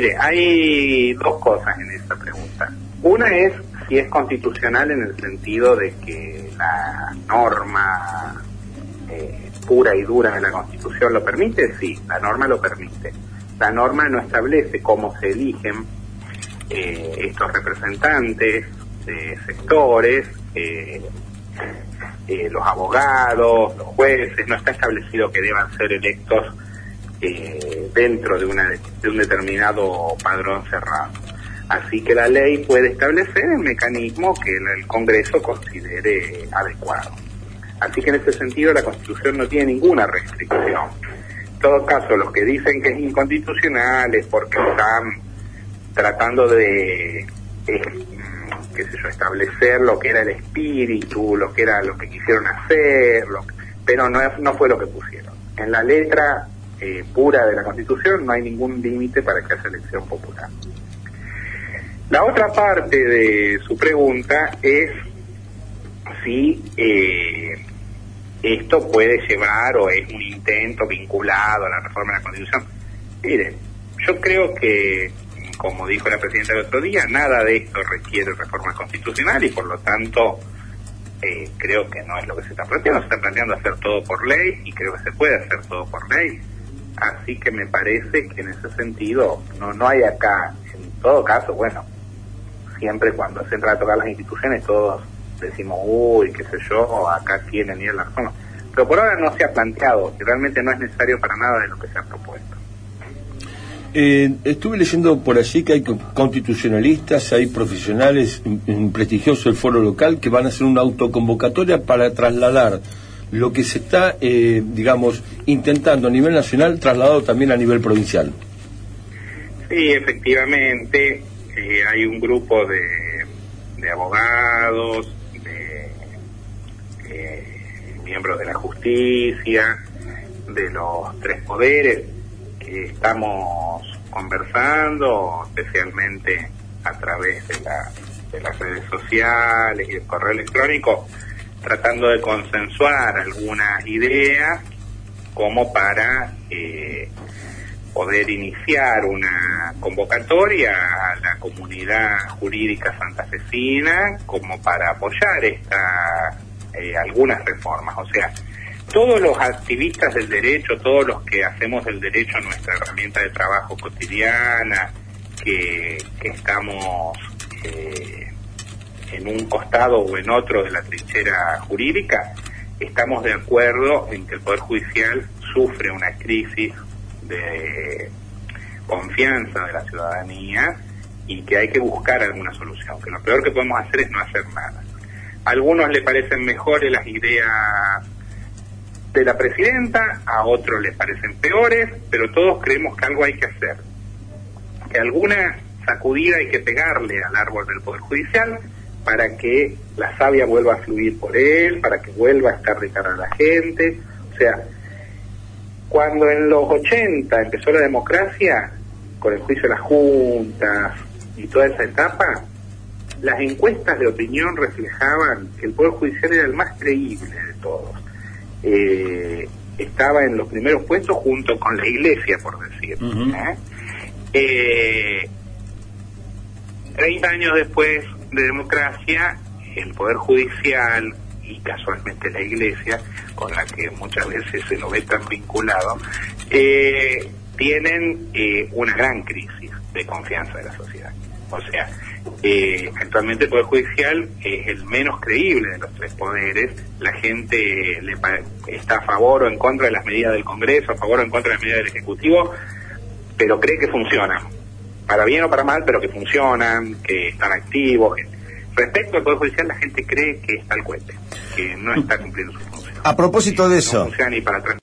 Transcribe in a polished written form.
Mire, hay dos cosas en esta pregunta. Una es si es constitucional en el sentido de que la norma pura y dura de la Constitución lo permite. Sí, la norma lo permite. La norma no establece cómo se eligen estos representantes de sectores, los abogados, los jueces. No está establecido que deban ser electos dentro de un determinado padrón cerrado. Así que la ley puede establecer el mecanismo que el Congreso considere adecuado. Así que en ese sentido la Constitución no tiene ninguna restricción. En todo caso, los que dicen que es inconstitucional es porque están tratando de establecer lo que era el espíritu, lo que quisieron hacer, pero no fue lo que pusieron. En la letra pura de la Constitución no hay ningún límite para que haya elección popular. La otra parte de su pregunta es si esto puede llevar o es un intento vinculado a la reforma de la Constitución. Miren, yo creo que, como dijo la presidenta el otro día, nada de esto requiere reforma constitucional y por lo tanto creo que no es lo que se está planteando. Se está planteando hacer todo por ley y creo que se puede hacer todo por ley. Así que me parece que en ese sentido no hay acá, en todo caso, bueno, siempre cuando se entra a tocar las instituciones todos decimos, uy, qué sé yo, acá tienen y la razón. Pero por ahora no se ha planteado y realmente no es necesario para nada de lo que se ha propuesto. Estuve leyendo por allí que hay constitucionalistas, hay profesionales prestigiosos del foro local que van a hacer una autoconvocatoria para trasladar lo que se está, intentando a nivel nacional, trasladado también a nivel provincial. Sí, efectivamente, hay un grupo de abogados, de miembros de la justicia, de los tres poderes, que estamos conversando, especialmente a través de las redes sociales y el correo electrónico, tratando de consensuar algunas ideas como para poder iniciar una convocatoria a la comunidad jurídica santafesina como para apoyar algunas reformas. O sea, todos los activistas del derecho, todos los que hacemos del derecho nuestra herramienta de trabajo cotidiana, que estamos en un costado o en otro de la trinchera jurídica, estamos de acuerdo en que el Poder Judicial sufre una crisis de confianza de la ciudadanía y que hay que buscar alguna solución, que lo peor que podemos hacer es no hacer nada. A algunos le parecen mejores las ideas de la presidenta, a otros les parecen peores, pero todos creemos que algo hay que hacer, que alguna sacudida hay que pegarle al árbol del Poder Judicial para que la savia vuelva a fluir por él, para que vuelva a estar de cara a la gente. O sea, cuando en los 80 empezó la democracia, con el juicio de las juntas y toda esa etapa, las encuestas de opinión reflejaban que el Poder Judicial era el más creíble de todos. Estaba en los primeros puestos junto con la Iglesia, por decir. 30 años después de democracia, el Poder Judicial y casualmente la Iglesia, con la que muchas veces se lo ve tan vinculado, tienen una gran crisis de confianza de la sociedad. O sea, actualmente el Poder Judicial es el menos creíble de los tres poderes. La gente está a favor o en contra de las medidas del Congreso, a favor o en contra de las medidas del Ejecutivo, pero cree que funcionan, para bien o para mal, pero que funcionan, que están activos. Respecto al Poder Judicial, la gente cree que está al cohete, que no está cumpliendo su función. A propósito de eso, no funciona ni para atrás.